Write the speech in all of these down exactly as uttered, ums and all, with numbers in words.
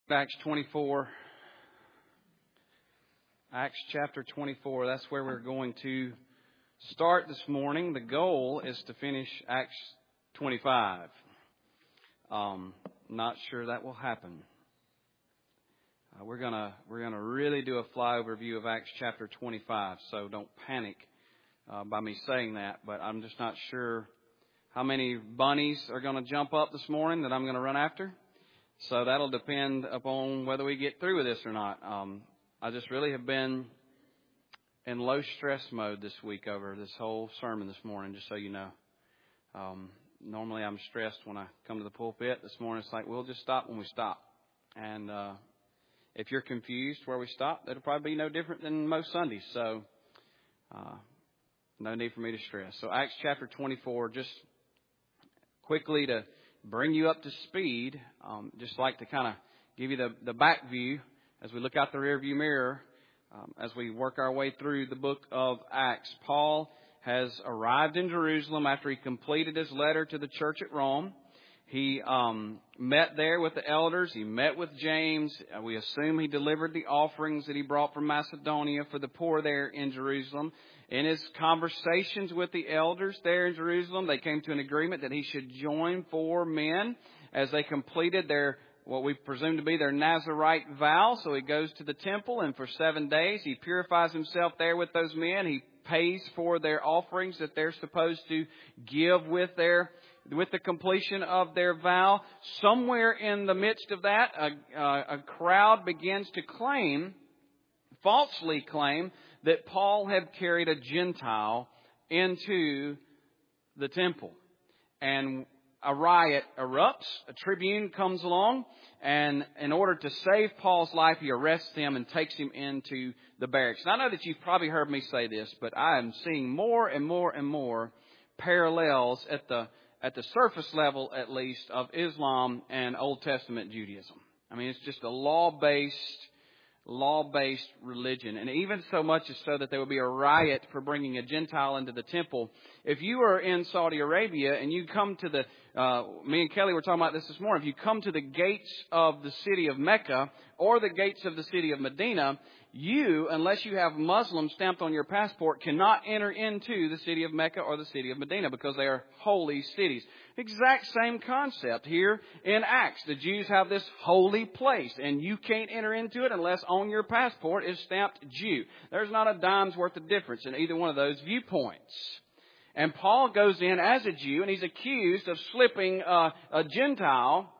Acts twenty-four. Acts chapter twenty-four. That's where we're going to start this morning. The goal is to finish Acts twenty-five. Um, not sure that will happen. Uh, we're gonna we're gonna really do a flyover view of Acts chapter twenty-five. So don't panic uh, by me saying that. But I'm just not sure how many bunnies are going to jump up this morning that I'm going to run after. So that'll depend upon whether we get through with this or not. Um, I just really have been in low stress mode this week over this whole sermon this morning, just so you know. Um, normally I'm stressed when I come to the pulpit. This morning it's like, we'll just stop when we stop. And uh, if you're confused where we stop, that'll probably be no different than most Sundays. So uh, no need for me to stress. So Acts chapter twenty-four, just quickly to bring you up to speed, um, just like to kind of give you the, the back view as we look out the rear view mirror, um, as we work our way through the book of Acts. Paul has arrived in Jerusalem after he completed his letter to the church at Rome. He um, met there with the elders. He met with James. Uh, we assume he delivered the offerings that he brought from Macedonia for the poor there in Jerusalem. In his conversations with the elders there in Jerusalem, they came to an agreement that he should join four men as they completed their, what we presume to be their Nazirite vow. So he goes to the temple, and for seven days he purifies himself there with those men. He pays for their offerings that they're supposed to give with their with the completion of their vow. Somewhere in the midst of that, a, a, a crowd begins to claim, falsely claim, that Paul had carried a Gentile into the temple. And a riot erupts. A tribune comes along, and in order to save Paul's life, he arrests him and takes him into the barracks. And I know that you've probably heard me say this, but I am seeing more and more and more parallels at the at the surface level, at least, of Islam and Old Testament Judaism. I mean, it's just a law-based law-based religion. And even so much as so that there would be a riot for bringing a Gentile into the temple. If you are in Saudi Arabia and you come to the, uh, me and Kelly were talking about this this morning, if you come to the gates of the city of Mecca or the gates of the city of Medina, you, unless you have Muslim stamped on your passport, cannot enter into the city of Mecca or the city of Medina because they are holy cities. Exact same concept here in Acts. The Jews have this holy place, and you can't enter into it unless on your passport is stamped Jew. There's not a dime's worth of difference in either one of those viewpoints. And Paul goes in as a Jew, and he's accused of slipping uh, a Gentile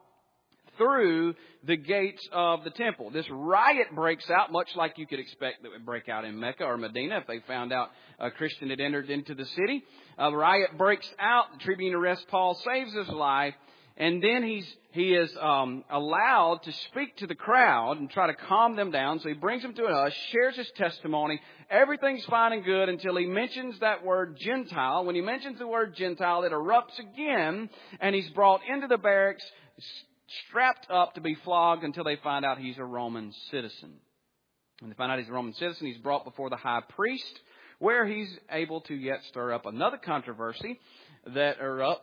through the gates of the temple. This riot breaks out, much like you could expect that would break out in Mecca or Medina if they found out a Christian had entered into the city. A riot breaks out. The tribune arrests Paul, saves his life, and then he's he is um, allowed to speak to the crowd and try to calm them down. So he brings them to a hush, shares his testimony. Everything's fine and good until he mentions that word Gentile. When he mentions the word Gentile, it erupts again, and he's brought into the barracks, strapped up to be flogged until they find out he's a Roman citizen. When they find out he's a Roman citizen, he's brought before the high priest, where he's able to yet stir up another controversy that erupts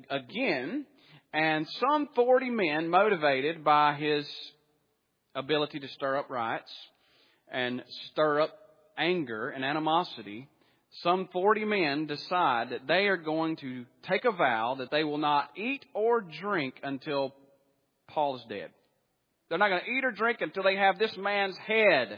again. And some forty men, motivated by his ability to stir up riots and stir up anger and animosity, some forty men decide that they are going to take a vow that they will not eat or drink until Paul is dead. They're not going to eat or drink until they have this man's head.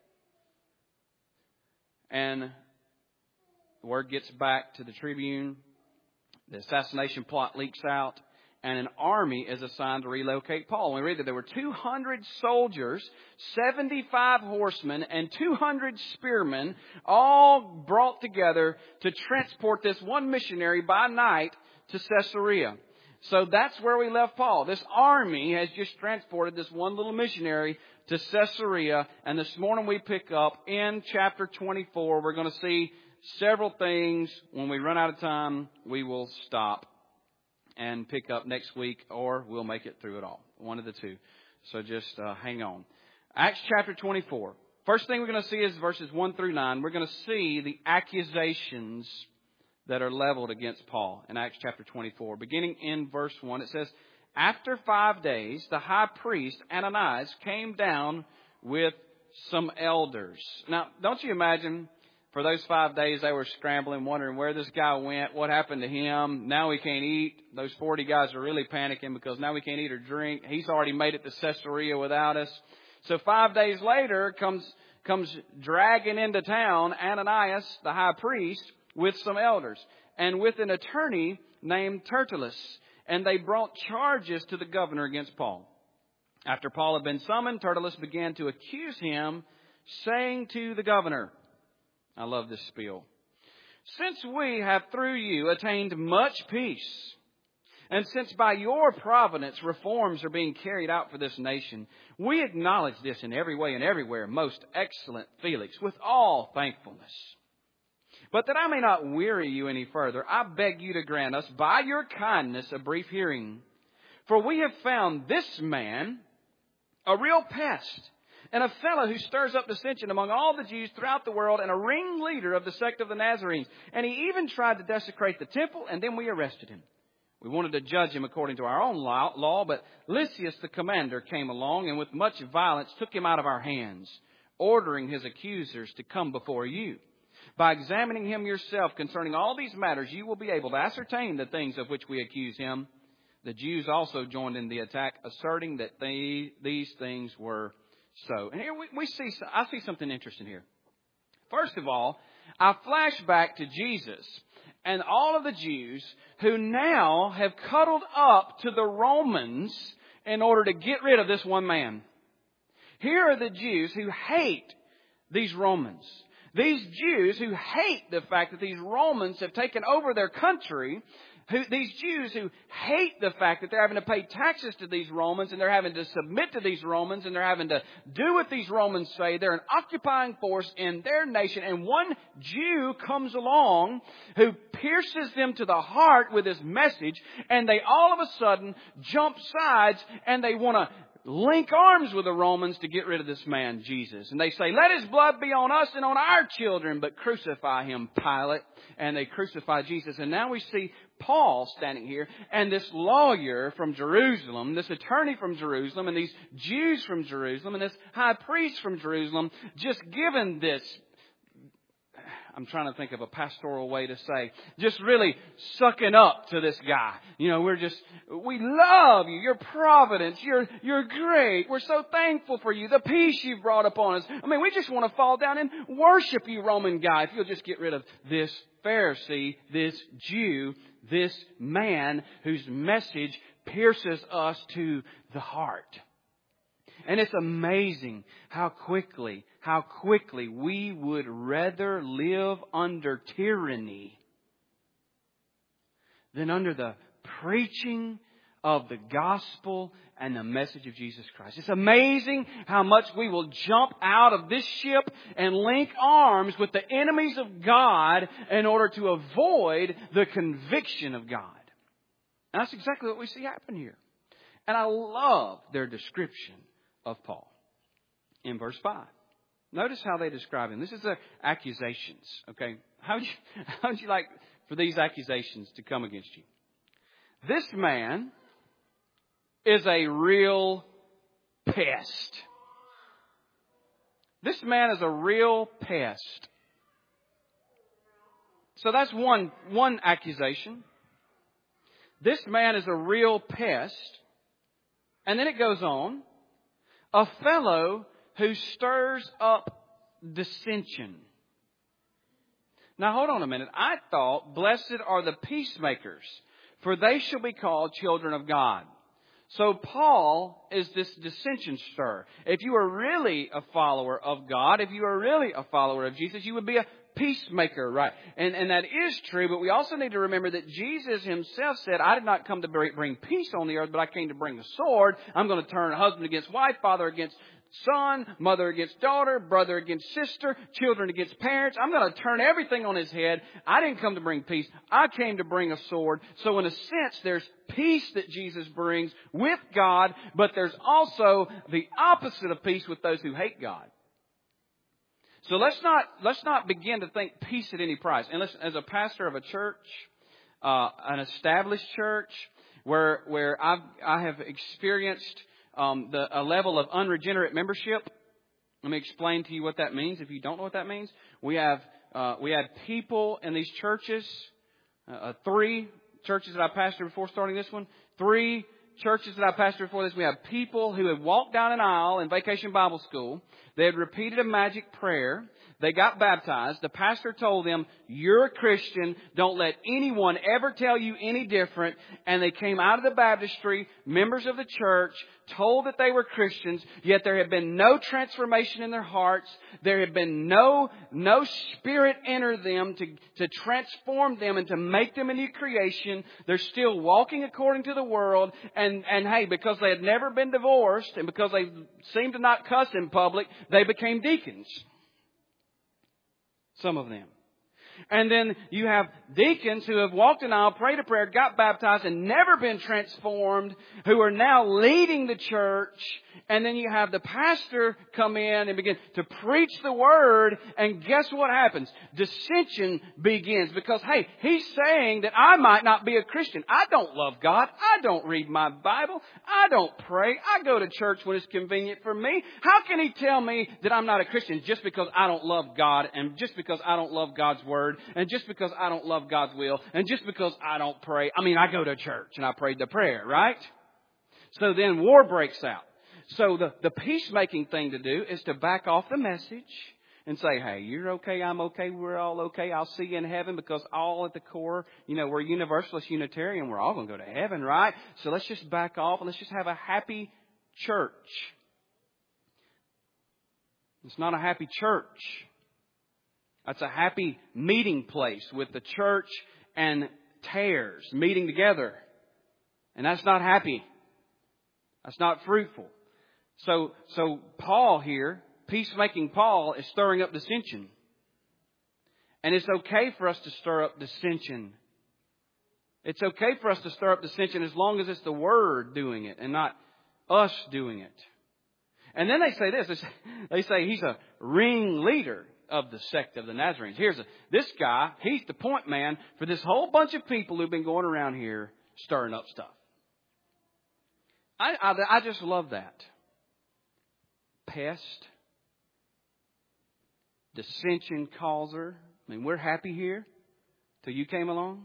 And the word gets back to the tribune. The assassination plot leaks out, and an army is assigned to relocate Paul. We read that there were two hundred soldiers, seventy-five horsemen, and two hundred spearmen, all brought together to transport this one missionary by night to Caesarea. So that's where we left Paul. This army has just transported this one little missionary to Caesarea. And this morning we pick up in chapter twenty-four. We're going to see several things. When we run out of time, we will stop and pick up next week, or we'll make it through it all. One of the two. So just uh, hang on. Acts chapter twenty-four. First thing we're going to see is verses one through nine. We're going to see the accusations that are leveled against Paul in Acts chapter twenty-four. Beginning in verse one, it says, After five days, the high priest, Ananias, came down with some elders. Now, don't you imagine, for those five days they were scrambling, wondering where this guy went, what happened to him. Now we can't eat. Those forty guys are really panicking because now we can't eat or drink. He's already made it to Caesarea without us. So five days later comes, comes dragging into town Ananias, the high priest, with some elders and with an attorney named Tertullus. And they brought charges to the governor against Paul. After Paul had been summoned, Tertullus began to accuse him, saying to the governor, I love this spiel, since we have through you attained much peace, and since by your providence reforms are being carried out for this nation, we acknowledge this in every way and everywhere, most excellent Felix, with all thankfulness. But that I may not weary you any further, I beg you to grant us, by your kindness, a brief hearing. For we have found this man a real pest, and a fellow who stirs up dissension among all the Jews throughout the world, and a ringleader of the sect of the Nazarenes. And he even tried to desecrate the temple, and then we arrested him. We wanted to judge him according to our own law, but Lysias the commander came along, and with much violence took him out of our hands, ordering his accusers to come before you. By examining him yourself concerning all these matters, you will be able to ascertain the things of which we accuse him. The Jews also joined in the attack, asserting that they, these things were so. And here we, we see, I see something interesting here. First of all, I flash back to Jesus and all of the Jews who now have cuddled up to the Romans in order to get rid of this one man. Here are the Jews who hate these Romans. These Jews who hate the fact that these Romans have taken over their country, who, these Jews who hate the fact that they're having to pay taxes to these Romans and they're having to submit to these Romans and they're having to do what these Romans say. They're an occupying force in their nation. And one Jew comes along who pierces them to the heart with his message, and they all of a sudden jump sides and they want to link arms with the Romans to get rid of this man, Jesus. And they say, let his blood be on us and on our children, but crucify him, Pilate. And they crucify Jesus. And now we see Paul standing here, and this lawyer from Jerusalem, this attorney from Jerusalem, and these Jews from Jerusalem, and this high priest from Jerusalem, just given this, I'm trying to think of a pastoral way to say, just really sucking up to this guy. You know, we're just, we love you. Your providence. You're, you're great. We're so thankful for you. The peace you've brought upon us. I mean, we just want to fall down and worship you, Roman guy, if you'll just get rid of this Pharisee, this Jew, this man whose message pierces us to the heart. And it's amazing how quickly, how quickly we would rather live under tyranny than under the preaching of the gospel and the message of Jesus Christ. It's amazing how much we will jump out of this ship and link arms with the enemies of God in order to avoid the conviction of God. And that's exactly what we see happen here. And I love their description of Paul in verse five. Notice how they describe him. This is their accusations. Okay, how would you, how would you like for these accusations to come against you? This man is a real pest. This man is a real pest. So that's one one accusation. This man is a real pest. And then it goes on. A fellow who stirs up dissension. Now hold on a minute. I thought, blessed are the peacemakers, for they shall be called children of God. So Paul is this dissension stirrer. If you are really a follower of God, if you are really a follower of Jesus, you would be a peacemaker, right? And, and that is true, but we also need to remember that Jesus himself said, I did not come to bring peace on the earth, but I came to bring a sword. I'm going to turn husband against wife, father against son, mother against daughter, brother against sister, children against parents. I'm going to turn everything on his head. I didn't come to bring peace. I came to bring a sword. So in a sense, there's peace that Jesus brings with God, but there's also the opposite of peace with those who hate God. So let's not let's not begin to think peace at any price. And listen, as a pastor of a church, uh, an established church, where where I've I have experienced um, the a level of unregenerate membership. Let me explain to you what that means. If you don't know what that means, we have uh, we had people in these churches, uh, three churches that I pastored before starting this one, three churches that I pastored before this. We have people who had walked down an aisle in Vacation Bible School. They had repeated a magic prayer. They got baptized. The pastor told them, "You're a Christian. Don't let anyone ever tell you any different." And they came out of the baptistry, members of the church, told that they were Christians, yet there had been no transformation in their hearts. There had been no, no Spirit enter them to, to transform them and to make them a new creation. They're still walking according to the world. And, and hey, because they had never been divorced and because they seemed to not cuss in public, they became deacons. Some of them. And then you have deacons who have walked an aisle, prayed a prayer, got baptized, and never been transformed, who are now leading the church. And then you have the pastor come in and begin to preach the word. And guess what happens? Dissension begins. Because, hey, he's saying that I might not be a Christian. I don't love God. I don't read my Bible. I don't pray. I go to church when it's convenient for me. How can he tell me that I'm not a Christian just because I don't love God and just because I don't love God's word and just because I don't love God's will and just because I don't pray? I mean, I go to church and I prayed the prayer, right? So then war breaks out. So the, the peacemaking thing to do is to back off the message and say, hey, you're okay, I'm okay, we're all okay, I'll see you in heaven, because all at the core, you know, we're Universalist Unitarian, we're all going to go to heaven, right? So let's just back off and let's just have a happy church. It's not a happy church. That's a happy meeting place with the church and tares meeting together. And that's not happy. That's not fruitful. So, so Paul here, peacemaking Paul, is stirring up dissension. And it's okay for us to stir up dissension. It's okay for us to stir up dissension as long as it's the Word doing it and not us doing it. And then they say this, they say, they say he's a ringleader of the sect of the Nazarenes. Here's a, this guy, he's the point man for this whole bunch of people who've been going around here stirring up stuff. I, I, I just love that. Pest. Dissension causer. I mean, we're happy here till you came along.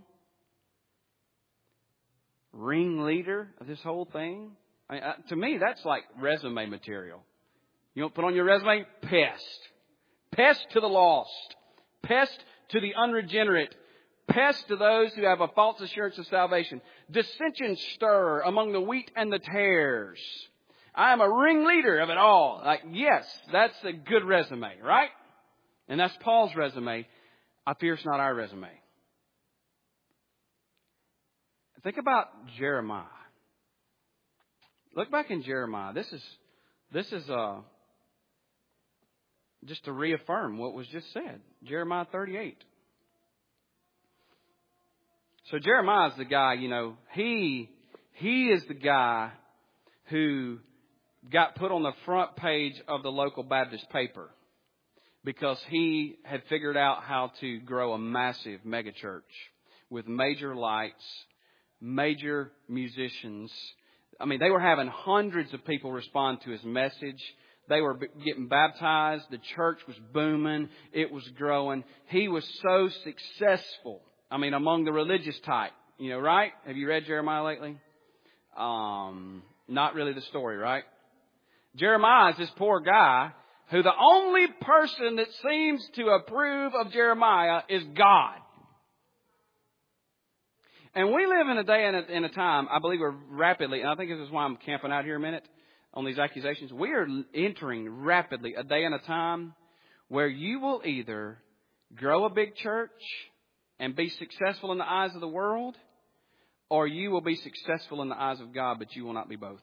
Ringleader of this whole thing. I mean, uh, to me, that's like resume material. You want to put on your resume? Pest. Pest to the lost. Pest to the unregenerate. Pest to those who have a false assurance of salvation. Dissension stir among the wheat and the tares. I am a ringleader of it all. Like, yes, that's a good resume, right? And that's Paul's resume. I fear it's not our resume. Think about Jeremiah. Look back in Jeremiah. This is this is uh, just to reaffirm what was just said. Jeremiah thirty-eight. So Jeremiah is the guy, you know, he he is the guy who got put on the front page of the local Baptist paper because he had figured out how to grow a massive megachurch with major lights, major musicians. I mean, they were having hundreds of people respond to his message. They were getting baptized. The church was booming. It was growing. He was so successful. I mean, among the religious type, you know, right? Have you read Jeremiah lately? Um, not really the story, right? Jeremiah is this poor guy who the only person that seems to approve of Jeremiah is God. And we live in a day and a, in a time, I believe we're rapidly, and I think this is why I'm camping out here a minute on these accusations. We are entering rapidly a day and a time where you will either grow a big church and be successful in the eyes of the world, or you will be successful in the eyes of God, but you will not be both.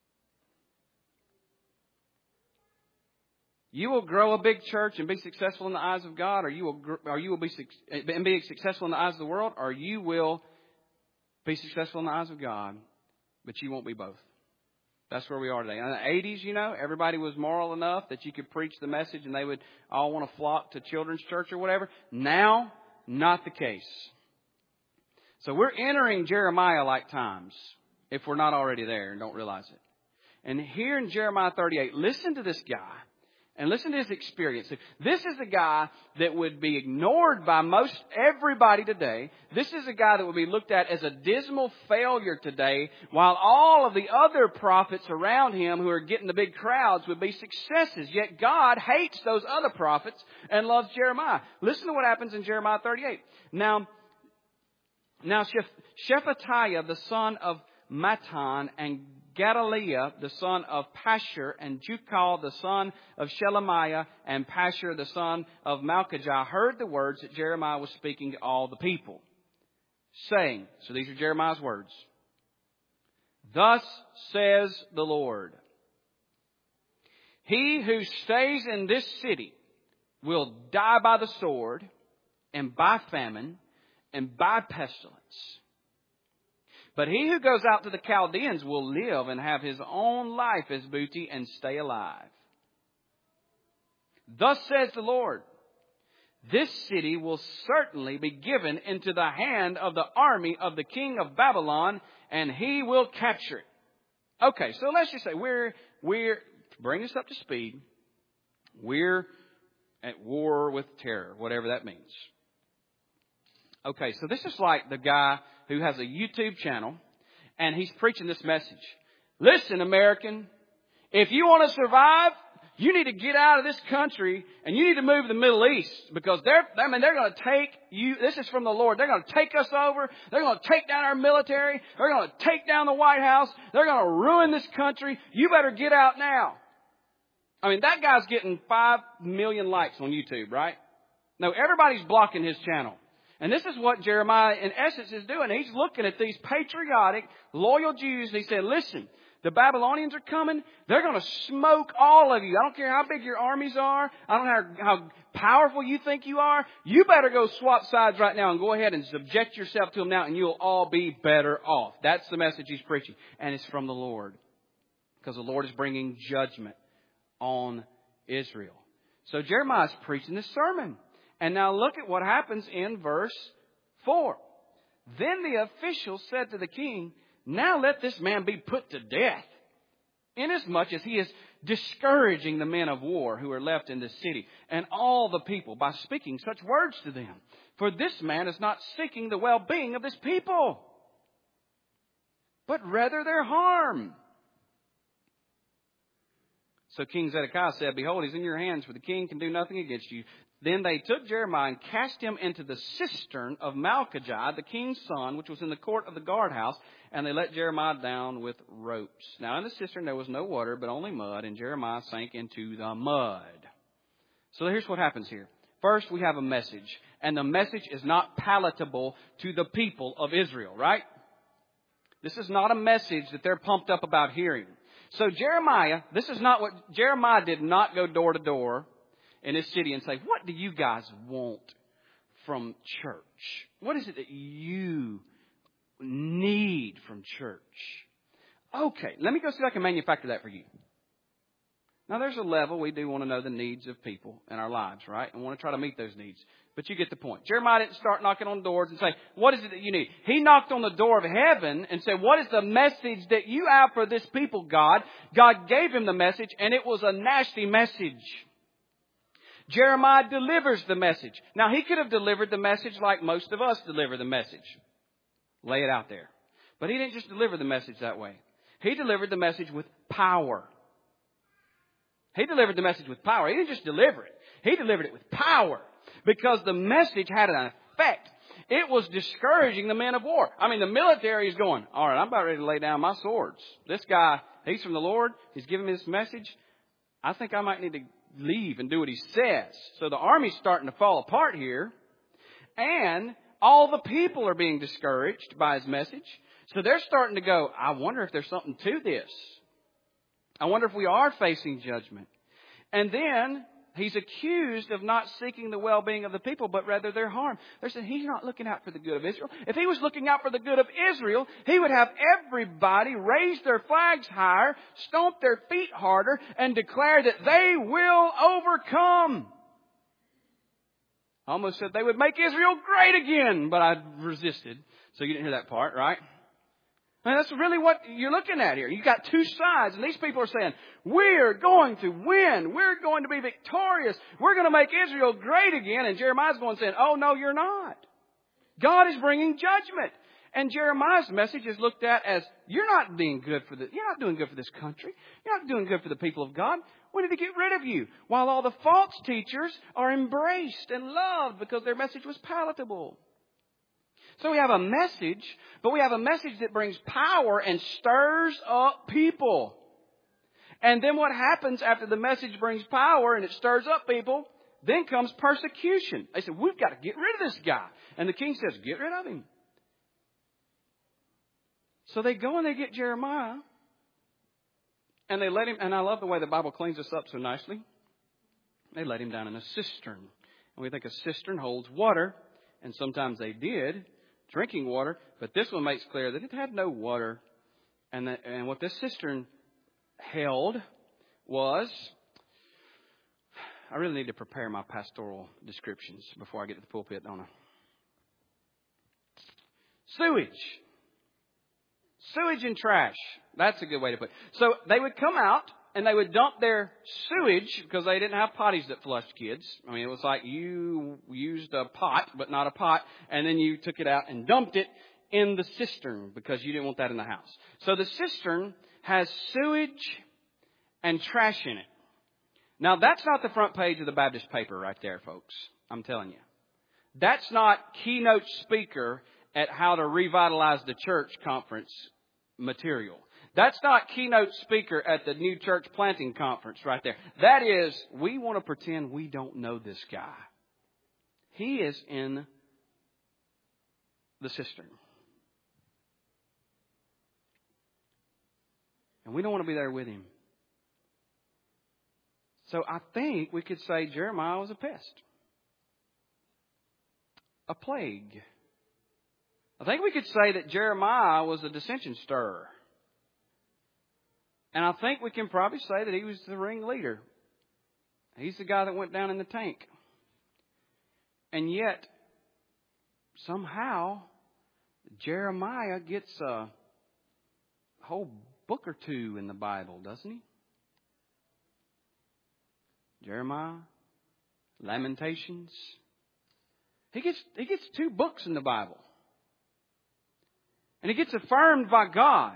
You will grow a big church and be successful in the eyes of God, or you will, or you will be and be successful in the eyes of the world, or you will be successful in the eyes of God, but you won't be both. That's where we are today. In the eighties, you know, everybody was moral enough that you could preach the message and they would all want to flock to children's church or whatever. Now, not the case. So we're entering Jeremiah-like times. if we're not already there and don't realize it. And here in Jeremiah thirty-eight, listen to this guy and listen to his experience. This is a guy that would be ignored by most everybody today. This is a guy that would be looked at as a dismal failure today, while all of the other prophets around him who are getting the big crowds would be successes. Yet God hates those other prophets and loves Jeremiah. Listen to what happens in Jeremiah thirty-eight. Now, now Shephatiah, the son of Mattan, and Gedaliah, the son of Pashur, and Jukal, the son of Shelemiah, and Pashur, the son of Malchijah, heard the words that Jeremiah was speaking to all the people, saying, so these are Jeremiah's words, "Thus says the Lord, he who stays in this city will die by the sword, and by famine, and by pestilence. But he who goes out to the Chaldeans will live and have his own life as booty and stay alive. Thus says the Lord, this city will certainly be given into the hand of the army of the king of Babylon, and he will capture it." Okay, so let's just say we're, we're, bring us up to speed, we're at war with terror, whatever that means. Okay, so this is like the guy who has a YouTube channel, and he's preaching this message. Listen, American, if you want to survive, you need to get out of this country, and you need to move to the Middle East, because they're, I mean, they're going to take you, this is from the Lord, they're going to take us over, they're going to take down our military, they're going to take down the White House, they're going to ruin this country, you better get out now. I mean, that guy's getting five million likes on YouTube, right? No, everybody's blocking his channel. And this is what Jeremiah, in essence, is doing. He's looking at these patriotic, loyal Jews, and he said, listen, the Babylonians are coming. They're going to smoke all of you. I don't care how big your armies are. I don't know how, how powerful you think you are. You better go swap sides right now and go ahead and subject yourself to them now, and you'll all be better off. That's the message he's preaching. And it's from the Lord, because the Lord is bringing judgment on Israel. So Jeremiah's preaching this sermon. And now look at what happens in verse four. Then the officials said to the king, "Now let this man be put to death, inasmuch as he is discouraging the men of war who are left in this city, and all the people, by speaking such words to them. For this man is not seeking the well-being of this people, but rather their harm." So King Zedekiah said, "Behold, he's in your hands, for the king can do nothing against you." Then they took Jeremiah and cast him into the cistern of Malchijah, the king's son, which was in the court of the guardhouse, and they let Jeremiah down with ropes. Now in the cistern there was no water, but only mud, and Jeremiah sank into the mud. So here's what happens here. First, we have a message, and the message is not palatable to the people of Israel, right? This is not a message that they're pumped up about hearing. So Jeremiah, this is not what, Jeremiah did not go door to door in his city and say, "What do you guys want from church? What is it that you need from church?" Okay, let me go see if I can manufacture that for you. Now, there's a level we do want to know the needs of people in our lives, right? And want to try to meet those needs. But you get the point. Jeremiah didn't start knocking on doors and say, "What is it that you need?" He knocked on the door of heaven and said, "What is the message that you have for this people, God?" God gave him the message, and it was a nasty message. Jeremiah delivers the message. Now, he could have delivered the message like most of us deliver the message. Lay it out there. But he didn't just deliver the message that way. He delivered the message with power. He delivered the message with power. He didn't just deliver it. He delivered it with power, because the message had an effect. It was discouraging the men of war. I mean, the military is going, "All right, I'm about ready to lay down my swords. This guy, he's from the Lord. He's giving me this message. I think I might need to leave and do what he says." So the army's starting to fall apart here. And all the people are being discouraged by his message. So they're starting to go, "I wonder if there's something to this. I wonder if we are facing judgment." And then he's accused of not seeking the well-being of the people, but rather their harm. They're saying he's not looking out for the good of Israel. If he was looking out for the good of Israel, he would have everybody raise their flags higher, stomp their feet harder, and declare that they will overcome. I almost said they would make Israel great again, but I resisted. So you didn't hear that part, right? And that's really what you're looking at here. You've got two sides, and these people are saying, we're going to win. We're going to be victorious. We're going to make Israel great again. And Jeremiah's going saying, oh, no, you're not. God is bringing judgment. And Jeremiah's message is looked at as, you're not being good for the, you're not doing good for this country. You're not doing good for the people of God. We need to get rid of you. While all the false teachers are embraced and loved because their message was palatable. So we have a message, but we have a message that brings power and stirs up people. And then what happens after the message brings power and it stirs up people, then comes persecution. They say, we've got to get rid of this guy. And the king says, get rid of him. So they go and they get Jeremiah. And they let him, and I love the way the Bible cleans us up so nicely. They let him down in a cistern. And we think a cistern holds water. And sometimes they did. Drinking water, but this one makes clear that it had no water. And, that, and what this cistern held was, I really need to prepare my pastoral descriptions before I get to the pulpit, don't I? Sewage. Sewage and trash. That's a good way to put it. So they would come out and they would dump their sewage because they didn't have potties that flushed kids. I mean, it was like you used a pot, but not a pot, and then you took it out and dumped it in the cistern because you didn't want that in the house. So the cistern has sewage and trash in it. Now, that's not the front page of the Baptist paper right there, folks. I'm telling you. That's not keynote speaker at how to revitalize the church conference material. That's not keynote speaker at the new church planting conference right there. That is, we want to pretend we don't know this guy. He is in the cistern. And we don't want to be there with him. So I think we could say Jeremiah was a pest. A plague. I think we could say that Jeremiah was a dissension stirrer. And I think we can probably say that he was the ringleader. He's the guy that went down in the tank. And yet, somehow, Jeremiah gets a whole book or two in the Bible, doesn't he? Jeremiah, Lamentations. He gets, he gets two books in the Bible. And he gets affirmed by God.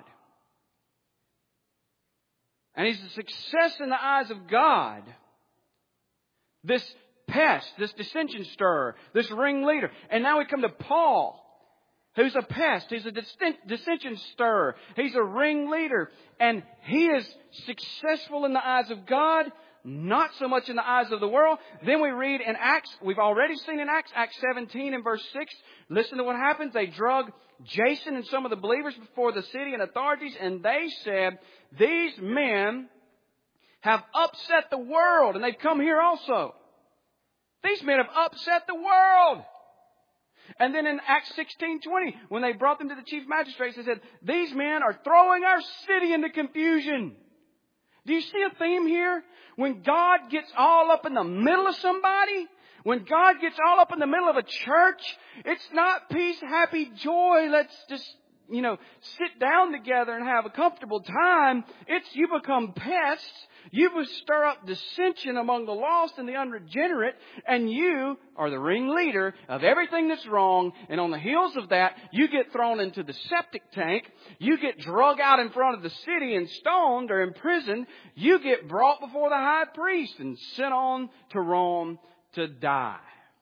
And he's a success in the eyes of God. This pest, this dissension stirrer, this ringleader. And now we come to Paul, who's a pest. He's a dissension stirrer. He's a ringleader. And he is successful in the eyes of God, not so much in the eyes of the world. Then we read in Acts, we've already seen in Acts, Acts seventeen and verse six. Listen to what happens. They drug Jason and some of the believers before the city and authorities, and they said, these men have upset the world, and they've come here also. These men have upset the world. And then in Acts sixteen twenty, when they brought them to the chief magistrates, they said, these men are throwing our city into confusion. Do you see a theme here? When God gets all up in the middle of somebody, when God gets all up in the middle of a church, it's not peace, happy, joy. Let's just, you know, sit down together and have a comfortable time. It's you become pests. You will stir up dissension among the lost and the unregenerate, and you are the ringleader of everything that's wrong. And on the heels of that, you get thrown into the septic tank. You get drug out in front of the city and stoned or imprisoned. You get brought before the high priest and sent on to Rome to die.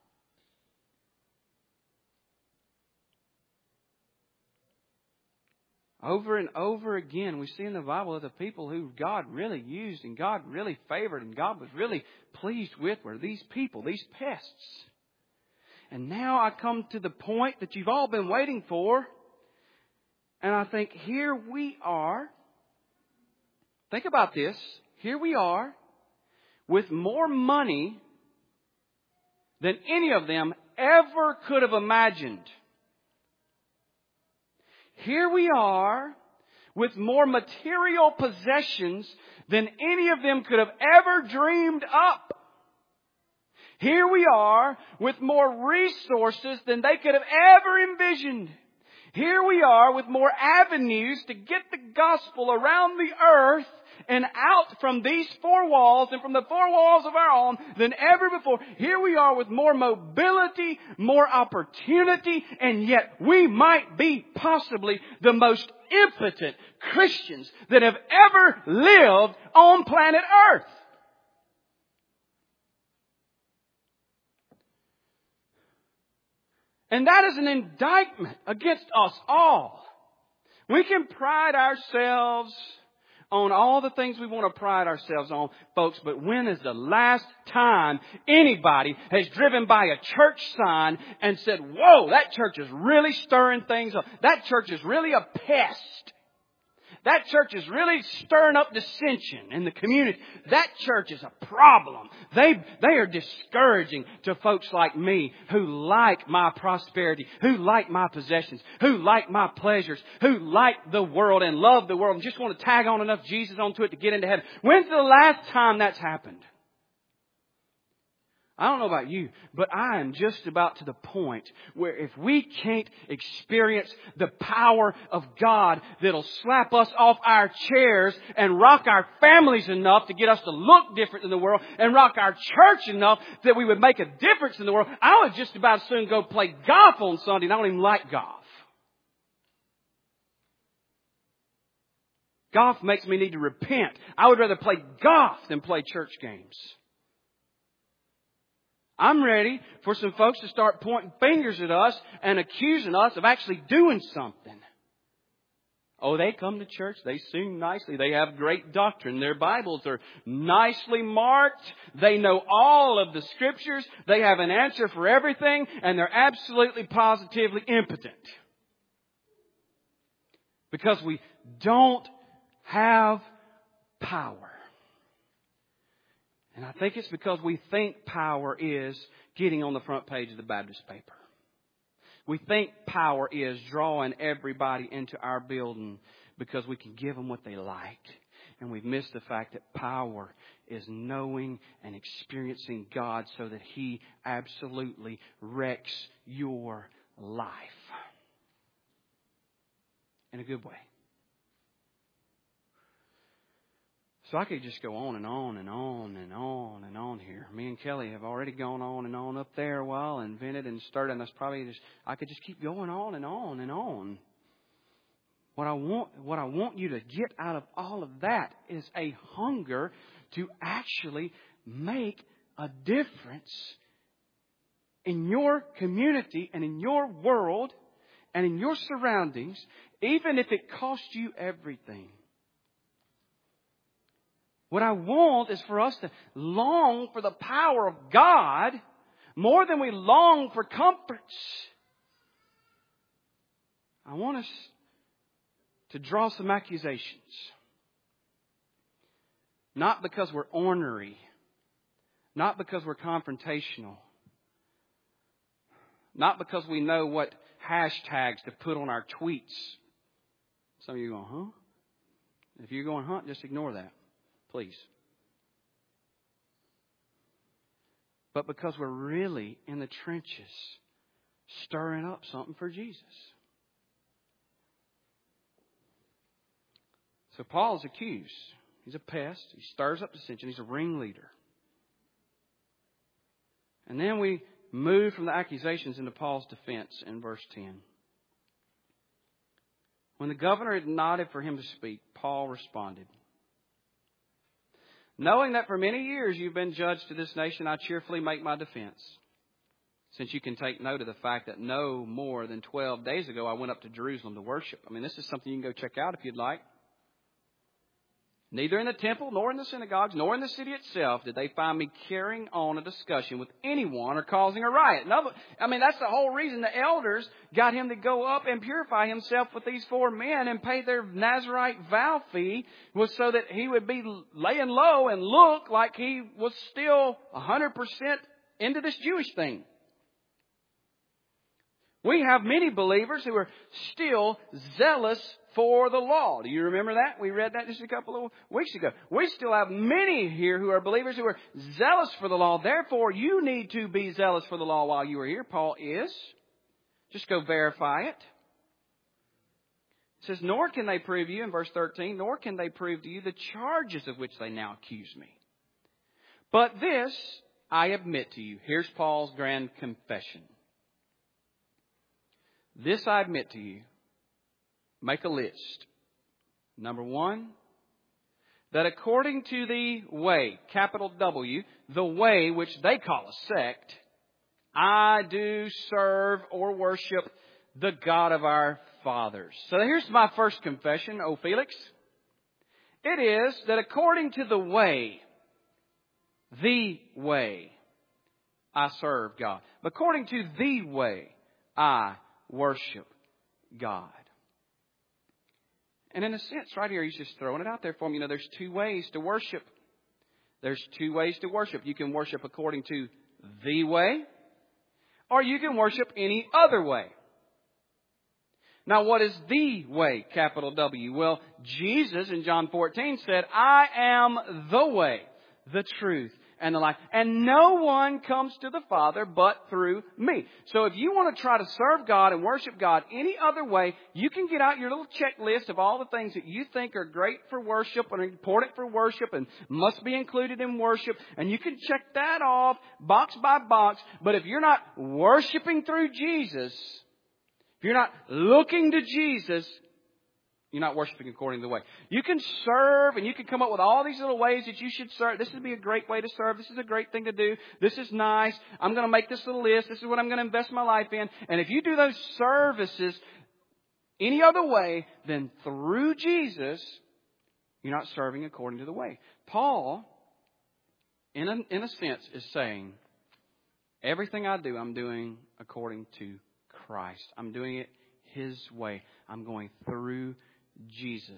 Over and over again, we see in the Bible that the people who God really used and God really favored and God was really pleased with were these people, these pests. And now I come to the point that you've all been waiting for. And I think here we are. Think about this. Here we are with more money than any of them ever could have imagined. Here we are with more material possessions than any of them could have ever dreamed up. Here we are with more resources than they could have ever envisioned. Here we are with more avenues to get the gospel around the earth and out from these four walls and from the four walls of our own than ever before. Here we are with more mobility, more opportunity, and yet we might be possibly the most impotent Christians that have ever lived on planet Earth. And that is an indictment against us all. We can pride ourselves on all the things we want to pride ourselves on, folks, but when is the last time anybody has driven by a church sign and said, whoa, that church is really stirring things up. That church is really a pest. That church is really stirring up dissension in the community. That church is a problem. They, they are discouraging to folks like me who like my prosperity, who like my possessions, who like my pleasures, who like the world and love the world and just want to tag on enough Jesus onto it to get into heaven. When's the last time that's happened? I don't know about you, but I am just about to the point where if we can't experience the power of God that'll slap us off our chairs and rock our families enough to get us to look different than the world and rock our church enough that we would make a difference in the world, I would just about as soon go play golf on Sunday, and I don't even like golf. Golf makes me need to repent. I would rather play golf than play church games. I'm ready for some folks to start pointing fingers at us and accusing us of actually doing something. Oh, they come to church. They sing nicely. They have great doctrine. Their Bibles are nicely marked. They know all of the Scriptures. They have an answer for everything. And they're absolutely positively impotent. Because we don't have power. And I think it's because we think power is getting on the front page of the Baptist paper. We think power is drawing everybody into our building because we can give them what they like. And we've missed the fact that power is knowing and experiencing God so that He absolutely wrecks your life. In a good way. So I could just go on and on and on and on and on here. Me and Kelly have already gone on and on up there a while and vented and stirred, and that's probably just, I could just keep going on and on and on. What I want, what I want you to get out of all of that is a hunger to actually make a difference in your community and in your world and in your surroundings, even if it costs you everything. What I want is for us to long for the power of God more than we long for comforts. I want us to draw some accusations. Not because we're ornery. Not because we're confrontational. Not because we know what hashtags to put on our tweets. Some of you are going, huh? If you're going, huh, just ignore that. Please. But because we're really in the trenches stirring up something for Jesus. So Paul's accused. He's a pest. He stirs up dissension. He's a ringleader. And then we move from the accusations into Paul's defense in verse ten. When the governor had nodded for him to speak, Paul responded, knowing that for many years you've been judged to this nation, I cheerfully make my defense. Since you can take note of the fact that no more than twelve days ago I went up to Jerusalem to worship. I mean, this is something you can go check out if you'd like. Neither in the temple, nor in the synagogues, nor in the city itself did they find me carrying on a discussion with anyone or causing a riot. No, I mean, that's the whole reason the elders got him to go up and purify himself with these four men and pay their Nazirite vow fee, was so that he would be laying low and look like he was still one hundred percent into this Jewish thing. We have many believers who are still zealous for the law. Do you remember that? We read that just a couple of weeks ago. We still have many here who are believers who are zealous for the law. Therefore, you need to be zealous for the law while you are here. Paul is. Just go verify it. It says, nor can they prove you, in verse thirteen, nor can they prove to you the charges of which they now accuse me. But this I admit to you. Here's Paul's grand confession. This I admit to you. Make a list. Number one, that according to the way, capital W, the way which they call a sect, I do serve or worship the God of our fathers. So here's my first confession, O Felix. It is that according to the way, the way, I serve God. According to the way, I worship God. And in a sense, right here, he's just throwing it out there for me. You know, there's two ways to worship. There's two ways to worship. You can worship according to the way, or you can worship any other way. Now, what is the way, capital W? Well, Jesus in John fourteen said, I am the way, the truth, and the life. And no one comes to the Father but through me. So if you want to try to serve God and worship God any other way, you can get out your little checklist of all the things that you think are great for worship and important for worship and must be included in worship. And you can check that off box by box. But if you're not worshiping through Jesus, if you're not looking to Jesus, you're not worshiping according to the way. You can serve and you can come up with all these little ways that you should serve. This would be a great way to serve. This is a great thing to do. This is nice. I'm going to make this little list. This is what I'm going to invest my life in. And if you do those services any other way than through Jesus, you're not serving according to the way. Paul, in a, in a sense, is saying, everything I do, I'm doing according to Christ. I'm doing it His way. I'm going through Jesus.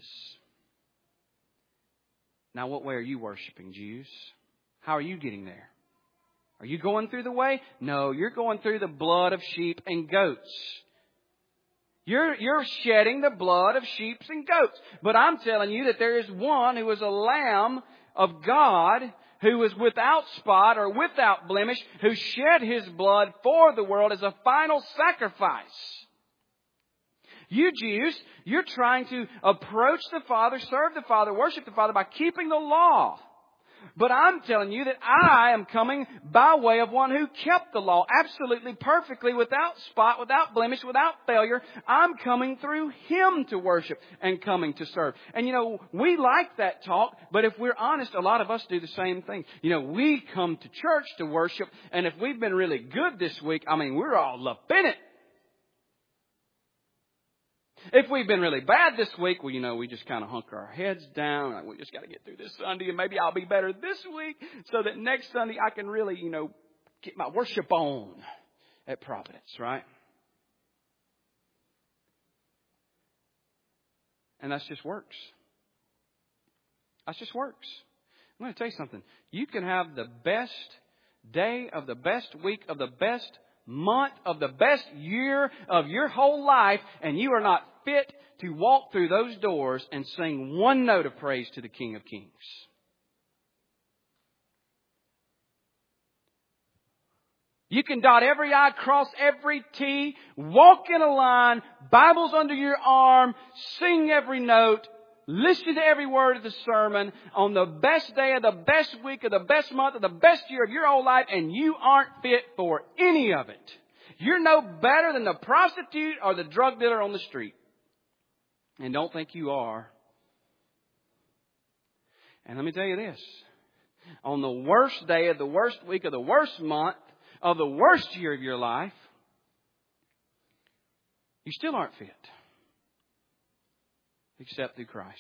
Now, what way are you worshiping, Jews? How are you getting there? Are you going through the way? No, you're going through the blood of sheep and goats. You're, you're shedding the blood of sheep and goats. But I'm telling you that there is one who is a lamb of God, who was without spot or without blemish, who shed His blood for the world as a final sacrifice. You Jews, you're trying to approach the Father, serve the Father, worship the Father by keeping the law. But I'm telling you that I am coming by way of one who kept the law absolutely perfectly, without spot, without blemish, without failure. I'm coming through Him to worship and coming to serve. And you know, we like that talk, but if we're honest, a lot of us do the same thing. You know, we come to church to worship, and if we've been really good this week, I mean, we're all up in it. If we've been really bad this week, well, you know, we just kind of hunker our heads down. Like, we just got to get through this Sunday, and maybe I'll be better this week so that next Sunday I can really, you know, get my worship on at Providence, right? And that's just works. That's just works. I'm going to tell you something. You can have the best day of the best week of the best month of the best year of your whole life, and you are not fit to walk through those doors and sing one note of praise to the King of Kings. You can dot every I, cross every T, walk in a line, Bibles under your arm, sing every note, listen to every word of the sermon on the best day of the best week of the best month of the best year of your whole life, and you aren't fit for any of it. You're no better than the prostitute or the drug dealer on the street. And don't think you are. And let me tell you this. On the worst day of the worst week of the worst month of the worst year of your life, you still aren't fit. Except through Christ.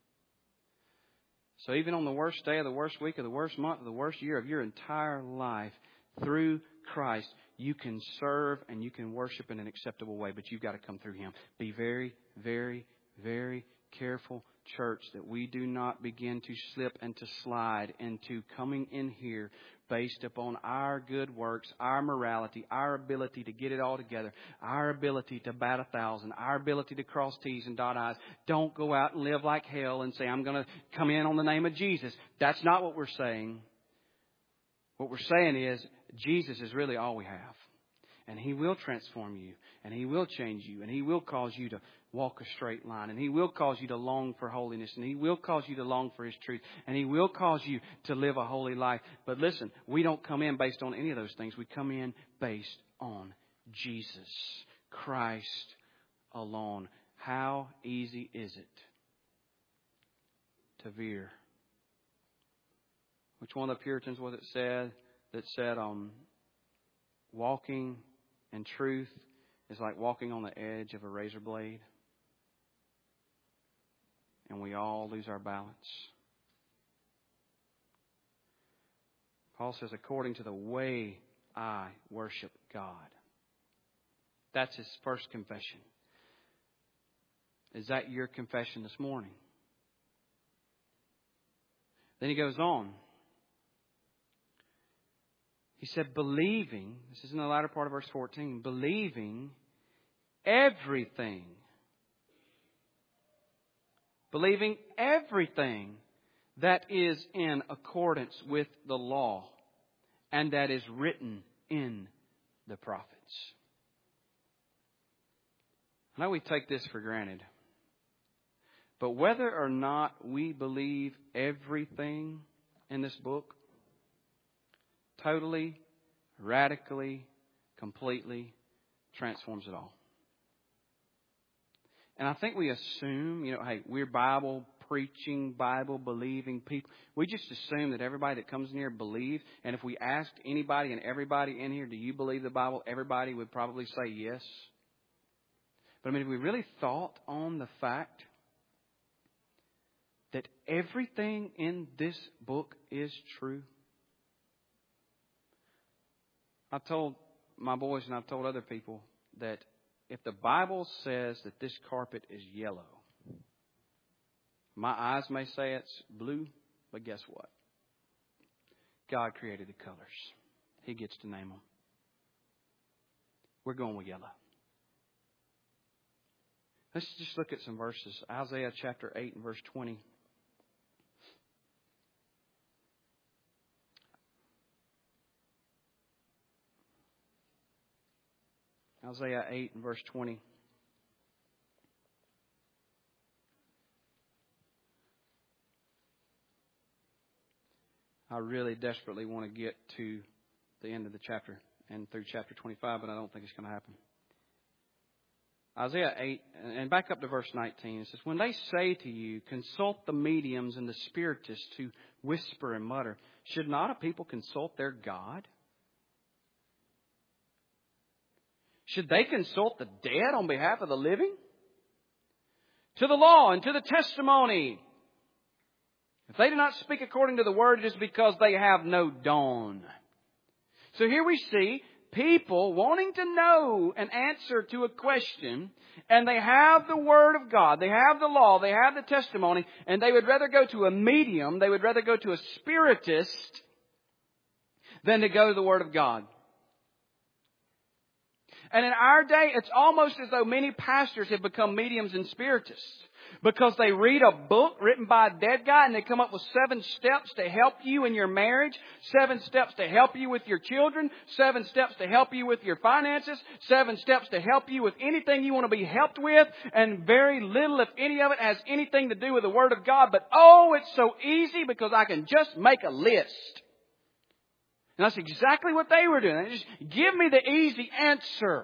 So even on the worst day of the worst week of the worst month of the worst year of your entire life, through Christ, you can serve and you can worship in an acceptable way, but you've got to come through Him. Be very, very, very careful, church, that we do not begin to slip and to slide into coming in here based upon our good works, our morality, our ability to get it all together, our ability to bat a thousand, our ability to cross T's and dot I's. Don't go out and live like hell and say, I'm going to come in on the name of Jesus. That's not what we're saying. What we're saying is Jesus is really all we have. And He will transform you. And He will change you. And He will cause you to walk a straight line. And He will cause you to long for holiness. And He will cause you to long for His truth. And He will cause you to live a holy life. But listen, we don't come in based on any of those things. We come in based on Jesus Christ alone. How easy is it to veer? Which one of the Puritans was it said that said um, walking in truth is like walking on the edge of a razor blade? And we all lose our balance. Paul says, according to the way I worship God. That's his first confession. Is that your confession this morning? Then he goes on. He said, believing, this is in the latter part of verse fourteen, believing everything. Believing everything that is in accordance with the law and that is written in the prophets. I know we take this for granted. But whether or not we believe everything in this book, totally, radically, completely transforms it all. And I think we assume, you know, hey, we're Bible preaching, Bible believing people. We just assume that everybody that comes in here believes. And if we asked anybody and everybody in here, do you believe the Bible? Everybody would probably say yes. But I mean, if we really thought on the fact that everything in this book is true. I've told my boys and I've told other people that if the Bible says that this carpet is yellow, my eyes may say it's blue, but guess what? God created the colors. He gets to name them. We're going with yellow. Let's just look at some verses. Isaiah chapter eight and verse twenty. Isaiah eight and verse twenty. I really desperately want to get to the end of the chapter and through chapter twenty-five, but I don't think it's going to happen. Isaiah eight, and back up to verse nineteen. It says, when they say to you, consult the mediums and the spiritists who whisper and mutter, should not a people consult their God? Should they consult the dead on behalf of the living? To the law and to the testimony. If they do not speak according to the word, it is because they have no dawn. So here we see people wanting to know an answer to a question, and they have the Word of God, they have the law, they have the testimony, and they would rather go to a medium, they would rather go to a spiritist than to go to the Word of God. And in our day, it's almost as though many pastors have become mediums and spiritists. Because they read a book written by a dead guy and they come up with seven steps to help you in your marriage, seven steps to help you with your children, seven steps to help you with your finances, seven steps to help you with anything you want to be helped with, and very little, if any of it, has anything to do with the Word of God. But oh, it's so easy because I can just make a list. And that's exactly what they were doing. They just give me the easy answer.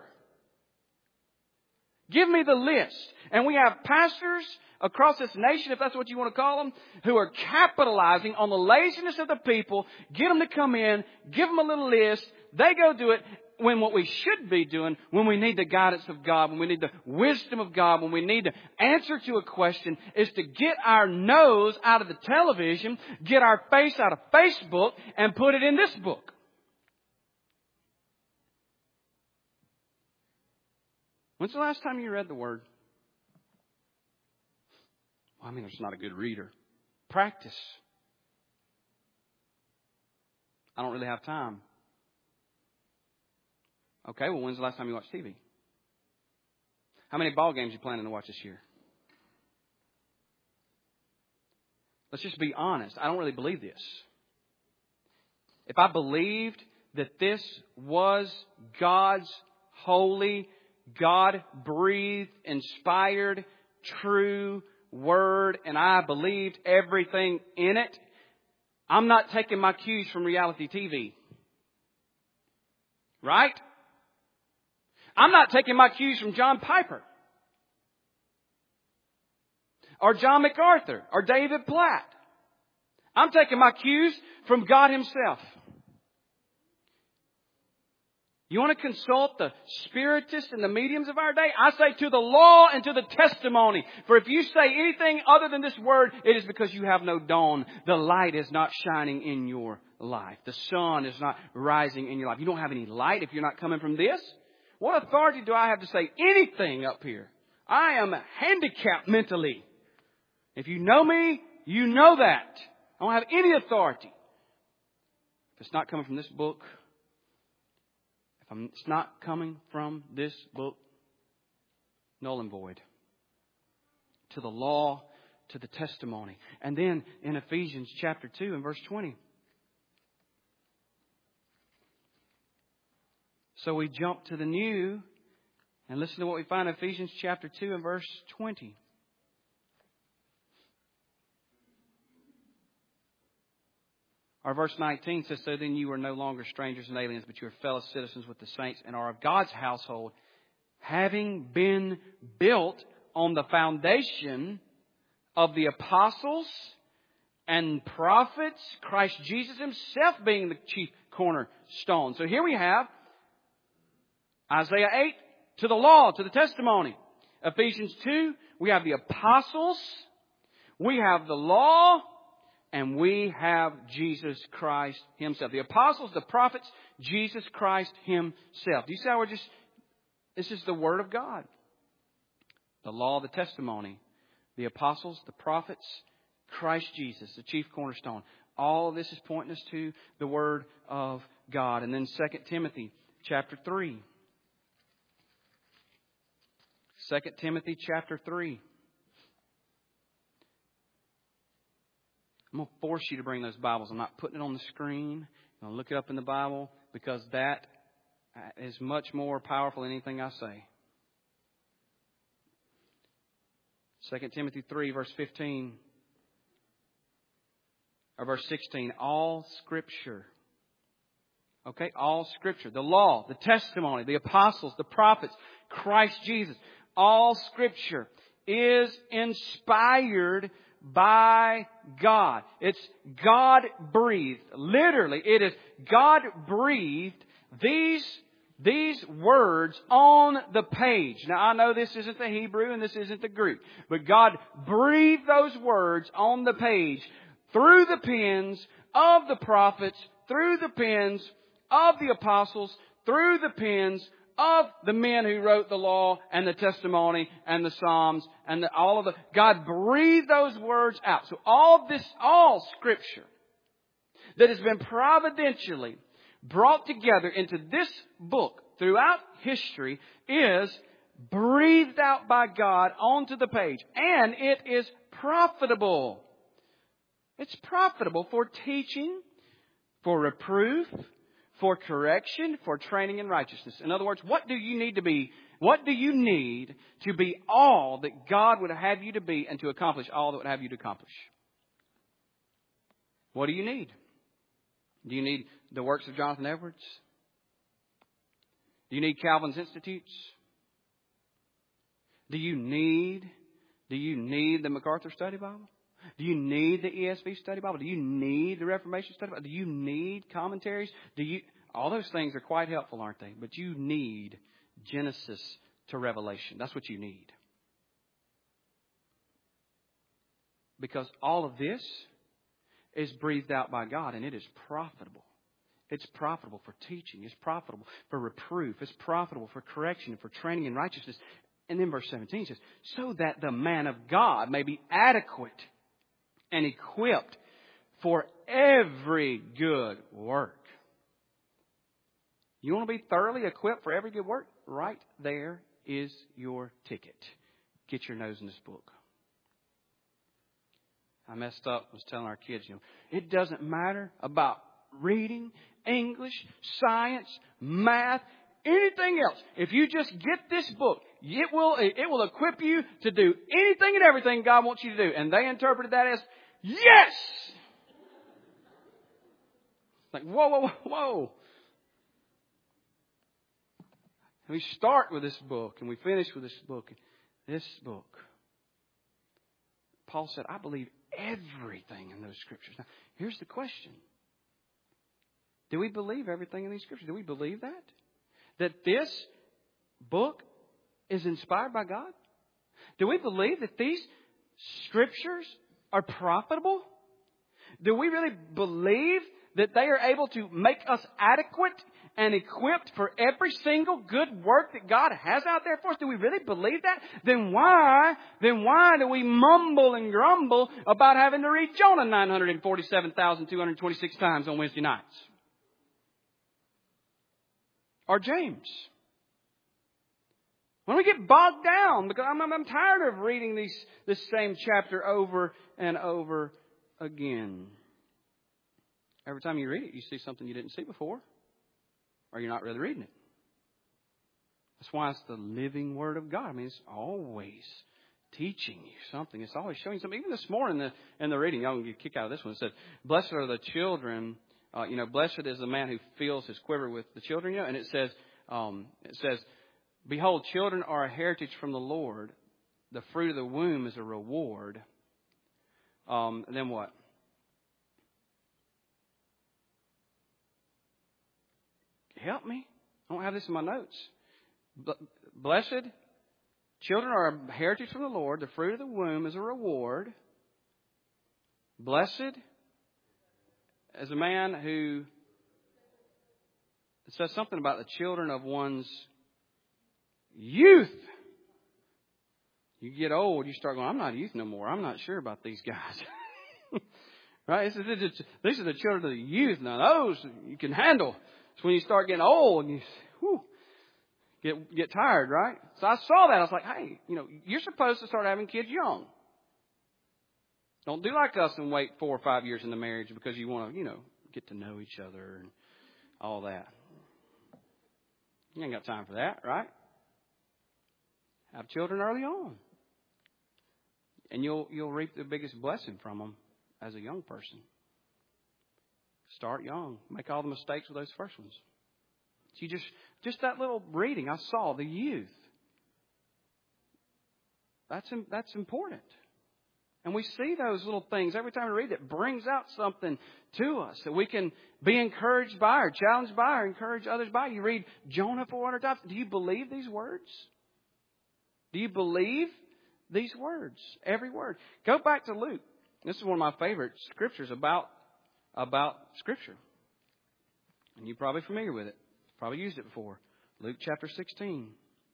Give me the list. And we have pastors across this nation, if that's what you want to call them, who are capitalizing on the laziness of the people, get them to come in, give them a little list, they go do it, when what we should be doing, when we need the guidance of God, when we need the wisdom of God, when we need the answer to a question, is to get our nose out of the television, get our face out of Facebook, and put it in this book. When's the last time you read the Word? Well, I mean, it's not a good reader. Practice. I don't really have time. Okay, well, when's the last time you watched T V? How many ball games are you planning to watch this year? Let's just be honest. I don't really believe this. If I believed that this was God's holy, God-breathed, inspired, true Word, and I believed everything in it, I'm not taking my cues from reality T V. Right? I'm not taking my cues from John Piper. Or John MacArthur. Or David Platt. I'm taking my cues from God Himself. You want to consult the spiritists and the mediums of our day? I say to the law and to the testimony. For if you say anything other than this word, it is because you have no dawn. The light is not shining in your life. The sun is not rising in your life. You don't have any light if you're not coming from this. What authority do I have to say anything up here? I am handicapped mentally. If you know me, you know that. I don't have any authority. If it's not coming from this book, if I'm, it's not coming from this book, null and void. To the law, to the testimony. And then in Ephesians chapter two and verse twenty. So we jump to the new and listen to what we find in Ephesians chapter two and verse twenty. Or verse nineteen says, so then you are no longer strangers and aliens, but you are fellow citizens with the saints and are of God's household, having been built on the foundation of the apostles and prophets, Christ Jesus Himself being the chief cornerstone. So here we have Isaiah eight, to the law, to the testimony. Ephesians two, we have the apostles, we have the law, and we have Jesus Christ Himself. The apostles, the prophets, Jesus Christ Himself. Do you see how we're just... This is the Word of God. The law, the testimony. The apostles, the prophets, Christ Jesus, the chief cornerstone. All of this is pointing us to the Word of God. And then Second Timothy chapter three. Second Timothy chapter three. I'm going to force you to bring those Bibles. I'm not putting it on the screen. I'm going to look it up in the Bible because that is much more powerful than anything I say. Second Timothy three, verse fifteen. Or verse sixteen. All Scripture. Okay? All Scripture. The law, the testimony, the apostles, the prophets, Christ Jesus. All Scripture is inspired by God. It's God-breathed. Literally, it is God-breathed. These, these words on the page. Now, I know this isn't the Hebrew and this isn't the Greek. But God breathed those words on the page through the pens of the prophets, through the pens of the apostles, through the pens of the men who wrote the law and the testimony and the Psalms and the, all of the... God breathed those words out. So all this, all Scripture that has been providentially brought together into this book throughout history is breathed out by God onto the page. And it is profitable. It's profitable for teaching, for reproof, for correction, for training in righteousness. In other words, what do you need to be? What do you need to be all that God would have you to be and to accomplish all that would have you to accomplish? What do you need? Do you need the works of Jonathan Edwards? Do you need Calvin's Institutes? Do you need, do you need the MacArthur Study Bible? Do you need the E S V Study Bible? Do you need the Reformation Study Bible? Do you need commentaries? Do you? All those things are quite helpful, aren't they? But you need Genesis to Revelation. That's what you need. Because all of this is breathed out by God and it is profitable. It's profitable for teaching. It's profitable for reproof. It's profitable for correction, for training in righteousness. And then verse seventeen says, so that the man of God may be adequate and equipped for every good work. You want to be thoroughly equipped for every good work? Right there is your ticket. Get your nose in this book. I messed up. I was telling our kids, you know, it doesn't matter about reading, English, science, math. anything else. If you just get this book, it will, it will equip you to do anything and everything God wants you to do. And they interpreted that as, yes! Like, whoa, whoa, whoa. And we start with this book and we finish with this book. This book. Paul said, I believe everything in those scriptures. Now, here's the question. Do we believe everything in these scriptures? Do we believe that? That this book is inspired by God? Do we believe that these scriptures are profitable? Do we really believe that they are able to make us adequate and equipped for every single good work that God has out there for us? Do we really believe that? Then why, then why do we mumble and grumble about having to read Jonah nine hundred forty-seven thousand two hundred twenty-six times on Wednesday nights? Or James? When we get bogged down, because I'm, I'm tired of reading these, this same chapter over and over again. Every time you read it, you see something you didn't see before. Or you're not really reading it. That's why it's the living Word of God. I mean, it's always teaching you something. It's always showing you something. Even this morning in the, in the reading, y'all can get a kick out of this one. It said, blessed are the children. Uh, you know, blessed is the man who fills his quiver with the children. You know, and it says, um, it says, behold, children are a heritage from the Lord. The fruit of the womb is a reward. Um, and then what? Help me. I don't have this in my notes. Blessed children are a heritage from the Lord. The fruit of the womb is a reward. Blessed is a man who, it says something about the children of one's youth. You get old, you start going, I'm not youth no more. I'm not sure about these guys. Right? This is, these are the children of the youth. Now those you can handle. It's when you start getting old and you whew, get get tired, right? So I saw that. I was like, hey, you know, you're supposed to start having kids young. Don't do like us and wait four or five years into marriage because you want to, you know, get to know each other and all that. You ain't got time for that, right? Have children early on. And you'll you'll reap the biggest blessing from them as a young person. Start young. Make all the mistakes with those first ones. So you just, just that little reading, I saw the youth. That's, that's important. And we see those little things every time we read it. Brings out something to us that we can be encouraged by or challenged by or encourage others by. You read Jonah four hundred times. Do you believe these words? Do you believe these words? Every word. Go back to Luke. This is one of my favorite scriptures about about Scripture. And you're probably familiar with it. Probably used it before. Luke chapter sixteen.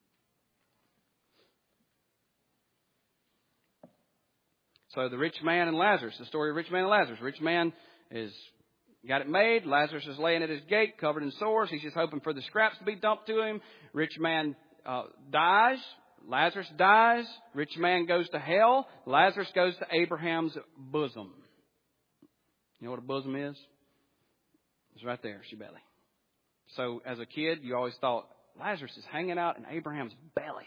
So the rich man and Lazarus. The story of rich man and Lazarus. Rich man is got it made. Lazarus is laying at his gate covered in sores. He's just hoping for the scraps to be dumped to him. Rich man uh, dies. Lazarus dies. Rich man goes to hell. Lazarus goes to Abraham's bosom. You know what a bosom is? It's right there, it's your belly. So as a kid, you always thought Lazarus is hanging out in Abraham's belly.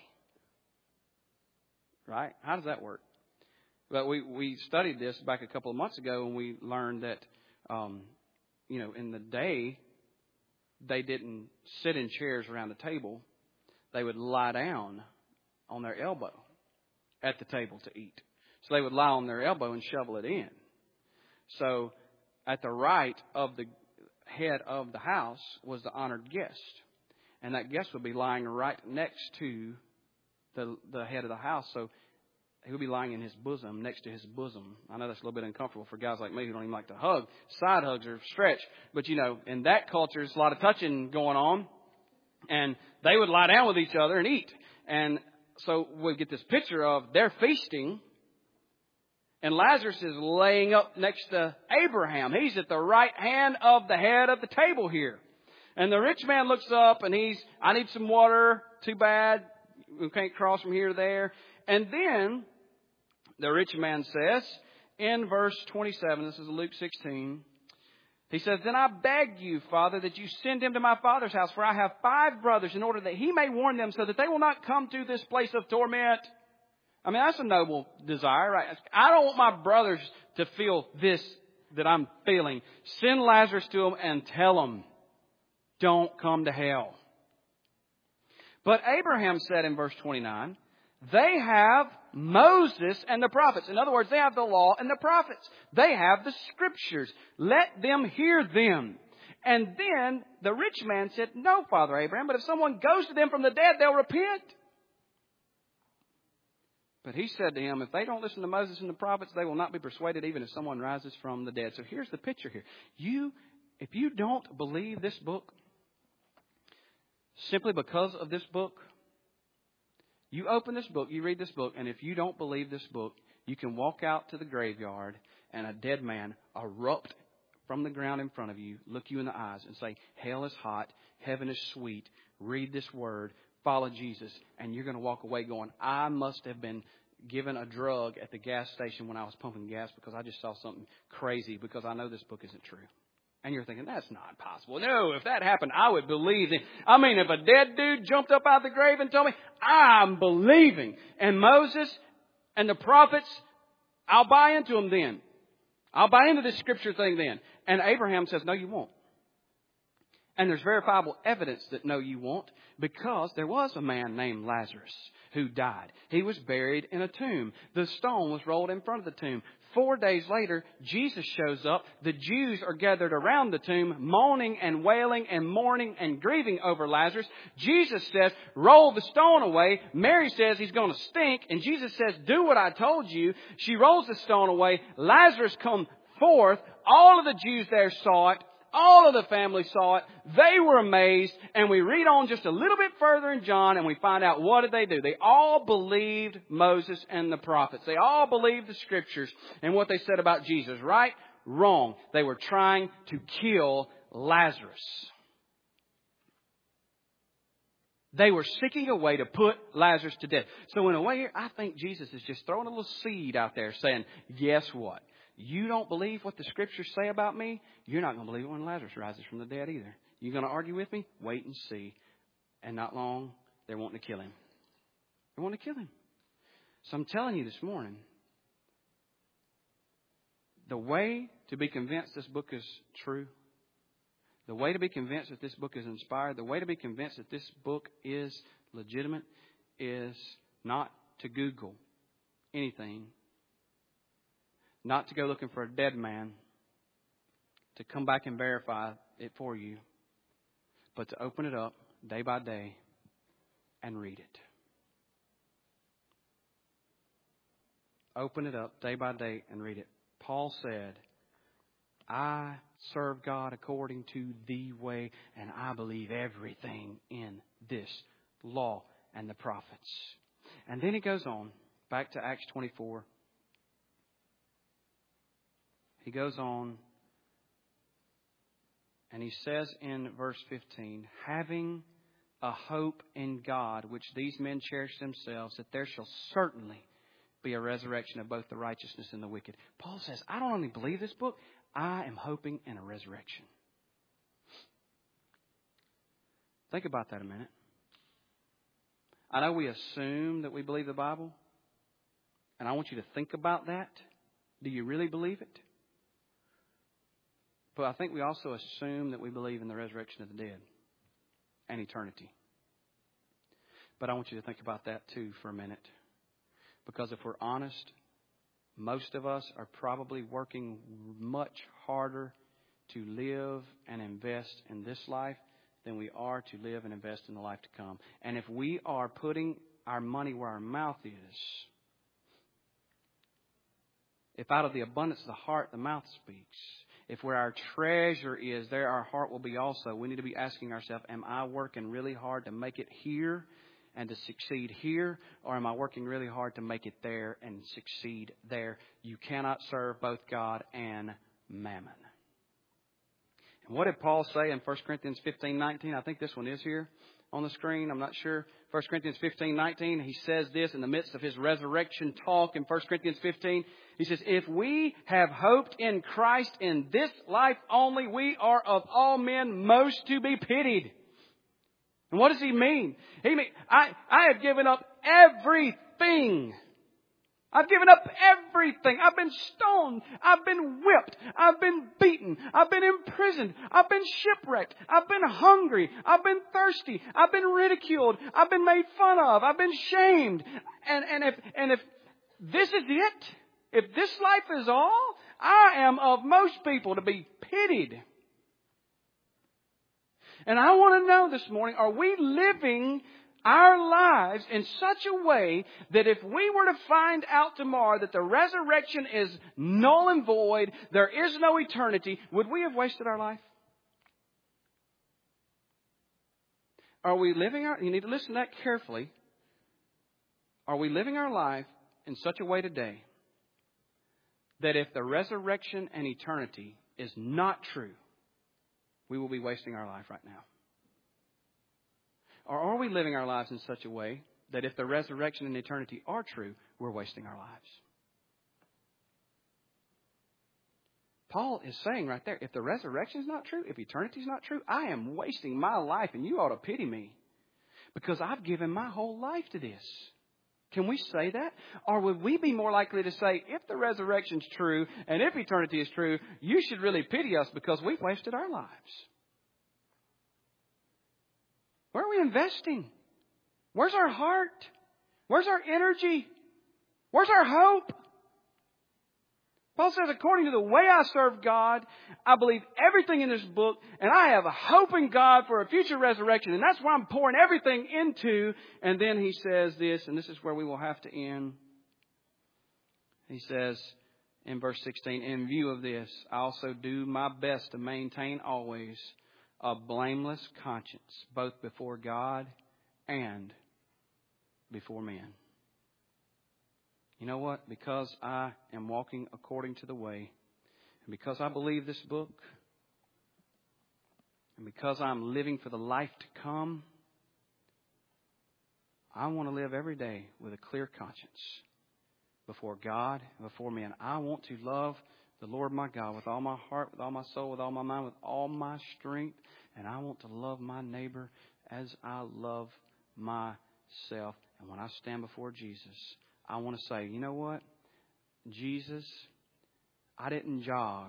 Right? How does that work? But we, we studied this back a couple of months ago, and we learned that, um, you know, in the day, they didn't sit in chairs around a table. They would lie down on their elbow at the table to eat. So they would lie on their elbow and shovel it in. So at the right of the head of the house was the honored guest. And that guest would be lying right next to the the head of the house. So he would be lying in his bosom, next to his bosom. I know that's a little bit uncomfortable for guys like me who don't even like to hug. Side hugs are stretch. But, you know, in that culture, there's a lot of touching going on. And they would lie down with each other and eat. And so we get this picture of they're feasting. And Lazarus is laying up next to Abraham. He's at the right hand of the head of the table here. And the rich man looks up and he's, I need some water. Too bad. We can't cross from here to there. And then the rich man says in verse twenty-seven, this is Luke sixteen, He says, then I beg you, Father, that you send him to my father's house, for I have five brothers, in order that he may warn them so that they will not come to this place of torment. I mean, that's a noble desire, right? I don't want my brothers to feel this that I'm feeling. Send Lazarus to them and tell them, don't come to hell. But Abraham said in verse twenty-nine, they have Moses and the prophets. In other words, they have the law and the prophets. They have the scriptures. Let them hear them. And then the rich man said, no, Father Abraham, but if someone goes to them from the dead, they'll repent. But he said to him, if they don't listen to Moses and the prophets, they will not be persuaded even if someone rises from the dead. So here's the picture here. You, if you don't believe this book, simply because of this book, you open this book, you read this book, and if you don't believe this book, you can walk out to the graveyard and a dead man erupt from the ground in front of you, look you in the eyes and say, hell is hot, heaven is sweet, read this word, follow Jesus, and you're going to walk away going, I must have been given a drug at the gas station when I was pumping gas because I just saw something crazy because I know this book isn't true. And you're thinking, that's not possible. No, if that happened, I would believe it. I mean, if a dead dude jumped up out of the grave and told me, I'm believing. And Moses and the prophets, I'll buy into them then. I'll buy into this scripture thing then. And Abraham says, no, you won't. And there's verifiable evidence that no, you won't, because there was a man named Lazarus who died. He was buried in a tomb. The stone was rolled in front of the tomb. Four days later, Jesus shows up. The Jews are gathered around the tomb, moaning and wailing and mourning and grieving over Lazarus. Jesus says, roll the stone away. Mary says he's going to stink. And Jesus says, do what I told you. She rolls the stone away. Lazarus comes forth. All of the Jews there saw it. All of the family saw it. They were amazed. And we read on just a little bit further in John and we find out what did they do. They all believed Moses and the prophets. They all believed the scriptures and what they said about Jesus. Right? Wrong. They were trying to kill Lazarus. They were seeking a way to put Lazarus to death. So in a way, I think Jesus is just throwing a little seed out there saying, guess what? You don't believe what the scriptures say about me? You're not going to believe it when Lazarus rises from the dead either. You going to argue with me? Wait and see. And not long, they're wanting to kill him. They want to kill him. So I'm telling you this morning, the way to be convinced this book is true, the way to be convinced that this book is inspired, the way to be convinced that this book is legitimate is not to Google anything. Not to go looking for a dead man to come back and verify it for you, but to open it up day by day and read it. Open it up day by day and read it. Paul said, I serve God according to the way, and I believe everything in this law and the prophets. And then he goes on, back to Acts twenty-four. He goes on and he says in verse fifteen, having a hope in God, which these men cherish themselves, that there shall certainly be a resurrection of both the righteousness and the wicked. Paul says, I don't only believe this book, I am hoping in a resurrection. Think about that a minute. I know we assume that we believe the Bible, and I want you to think about that. Do you really believe it? But I think we also assume that we believe in the resurrection of the dead and eternity. But I want you to think about that too for a minute. Because if we're honest, most of us are probably working much harder to live and invest in this life than we are to live and invest in the life to come. And if we are putting our money where our mouth is, if out of the abundance of the heart the mouth speaks, if where our treasure is, there our heart will be also. We need to be asking ourselves, am I working really hard to make it here and to succeed here? Or am I working really hard to make it there and succeed there? You cannot serve both God and mammon. And what did Paul say in First Corinthians fifteen nineteen? I think this one is here on the screen. I'm not sure. First Corinthians fifteen nineteen, he says this in the midst of his resurrection talk in First Corinthians fifteen. He says, if we have hoped in Christ in this life only, we are of all men most to be pitied. And what does he mean? He mean, I, I have given up everything. I've given up everything. I've been stoned. I've been whipped. I've been beaten. I've been imprisoned. I've been shipwrecked. I've been hungry. I've been thirsty. I've been ridiculed. I've been made fun of. I've been shamed. And, and if, and if this is it, if this life is all, I am of most people to be pitied. And I want to know this morning, are we living our lives in such a way that if we were to find out tomorrow that the resurrection is null and void, there is no eternity, would we have wasted our life? Are we living our, you need to listen to that carefully. Are we living our life in such a way today that if the resurrection and eternity is not true, we will be wasting our life right now? Or are we living our lives in such a way that if the resurrection and eternity are true, we're wasting our lives? Paul is saying right there, if the resurrection is not true, if eternity is not true, I am wasting my life and you ought to pity me because I've given my whole life to this. Can we say that? Or would we be more likely to say, if the resurrection is true and if eternity is true, you should really pity us because we've wasted our lives? Where are we investing? Where's our heart? Where's our energy? Where's our hope? Paul says, according to the way I serve God, I believe everything in this book, and I have a hope in God for a future resurrection, and that's where I'm pouring everything into. And then he says this, and this is where we will have to end. He says in verse sixteen, in view of this, I also do my best to maintain always a blameless conscience, both before God and before men. You know what? Because I am walking according to the way, and because I believe this book, and because I'm living for the life to come, I want to live every day with a clear conscience before God and before men. I want to love the Lord my God with all my heart, with all my soul, with all my mind, with all my strength. And I want to love my neighbor as I love myself. And when I stand before Jesus, I want to say, you know what? Jesus, I didn't jog.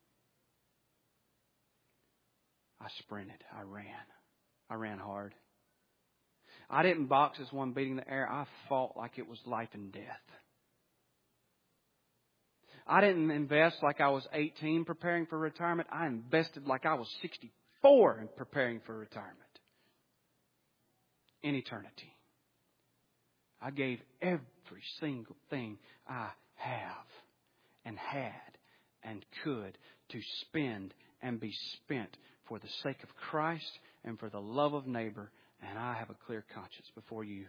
I sprinted. I ran. I ran hard. I didn't box as one beating the air. I fought like it was life and death. I didn't invest like I was eighteen preparing for retirement. I invested like I was sixty-four in preparing for retirement. In eternity. I gave every single thing I have and had and could to spend and be spent for the sake of Christ and for the love of neighbor. And I have a clear conscience before you.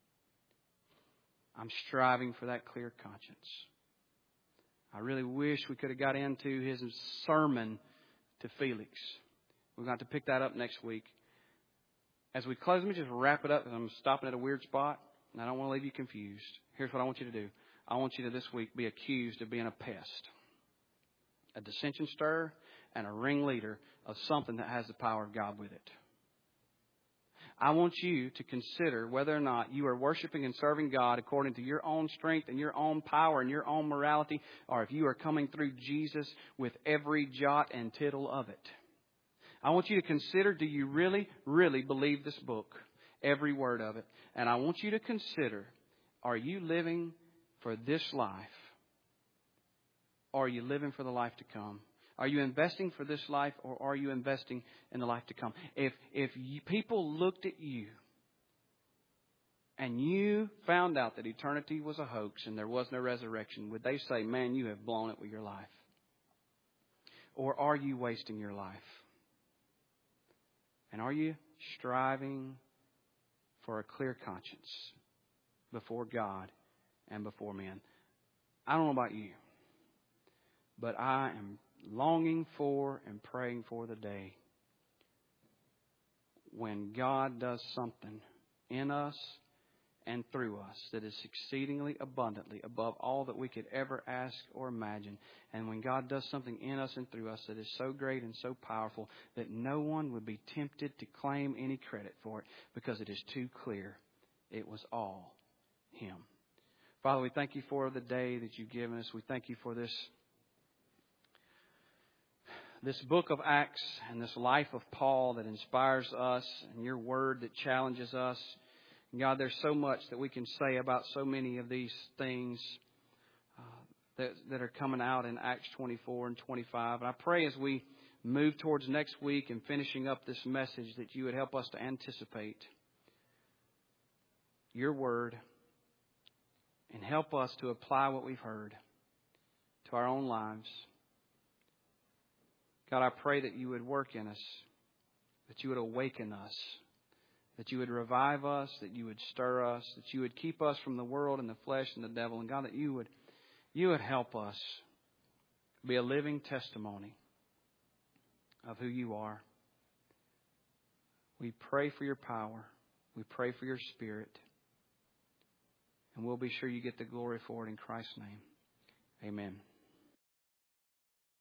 I'm striving for that clear conscience. I really wish we could have got into his sermon to Felix. We're going to have to pick that up next week. As we close, let me just wrap it up because I'm stopping at a weird spot. And I don't want to leave you confused. Here's what I want you to do. I want you to this week be accused of being a pest, a dissension stirrer, and a ringleader of something that has the power of God with it. I want you to consider whether or not you are worshiping and serving God according to your own strength and your own power and your own morality, or if you are coming through Jesus with every jot and tittle of it. I want you to consider, do you really, really believe this book? Every word of it. And I want you to consider, are you living for this life? Or are you living for the life to come? Are you investing for this life, or are you investing in the life to come? If if you, people looked at you and you found out that eternity was a hoax and there was no resurrection, would they say, man, you have blown it with your life? Or are you wasting your life? And are you striving for a clear conscience before God and before men? I don't know about you, but I am longing for and praying for the day when God does something in us and through us that is exceedingly abundantly above all that we could ever ask or imagine. And when God does something in us and through us that is so great and so powerful that no one would be tempted to claim any credit for it because it is too clear it was all Him. Father, we thank You for the day that You've given us. We thank You for this, this book of Acts and this life of Paul that inspires us and Your word that challenges us. God, there's so much that we can say about so many of these things uh, that, that are coming out in Acts twenty-four and twenty-five. And I pray as we move towards next week and finishing up this message that You would help us to anticipate Your word and help us to apply what we've heard to our own lives. God, I pray that You would work in us, that You would awaken us, that You would revive us, that You would stir us, that You would keep us from the world and the flesh and the devil. And God, that You would, You would help us be a living testimony of who You are. We pray for Your power. We pray for Your Spirit. And we'll be sure You get the glory for it in Christ's name. Amen.